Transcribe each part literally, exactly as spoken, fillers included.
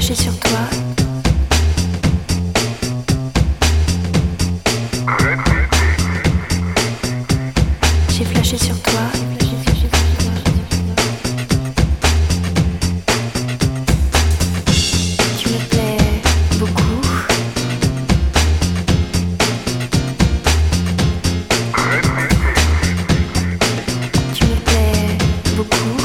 flashé sur toi. J'ai flashé sur toi. Tu me plais beaucoup. Tu me plais beaucoup.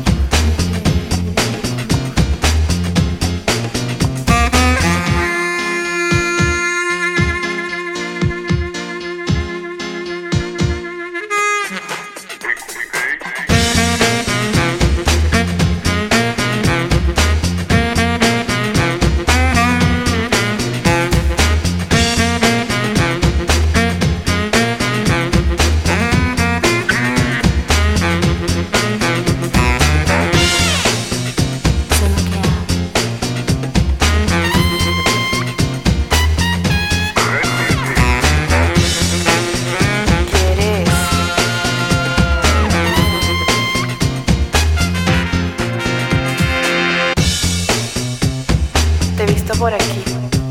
Te he visto por aquí.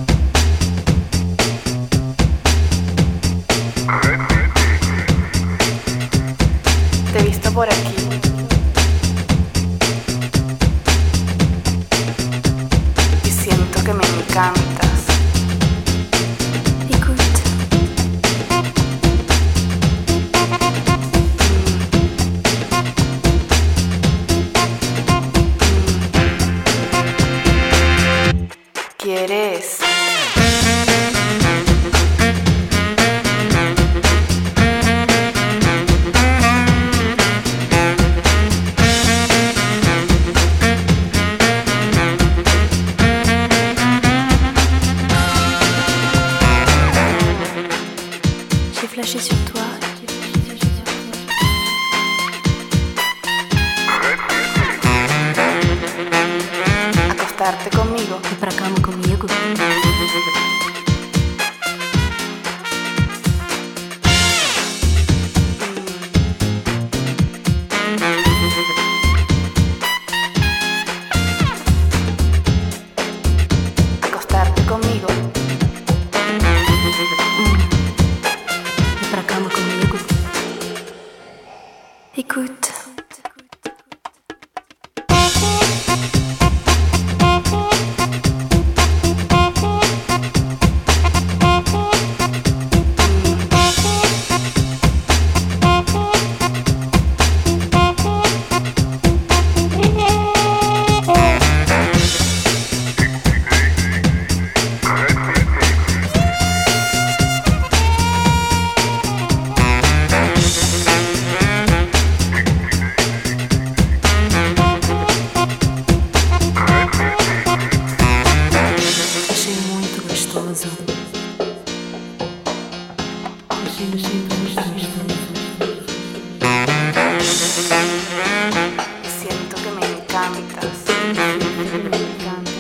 Te he visto por aquí. Y siento que me encantas. Écoute. ¿Quieres? J'ai flashé sur toi. Acostarte conmigo. E pra cama comigo. Acostarte conmigo. E pra cama comigo. Écoute. Achei muito gostoso. Achei, achei muito gostoso. Siento que me encantas. Me encantas.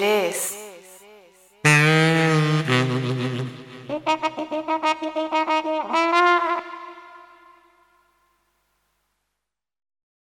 ¿Quieres?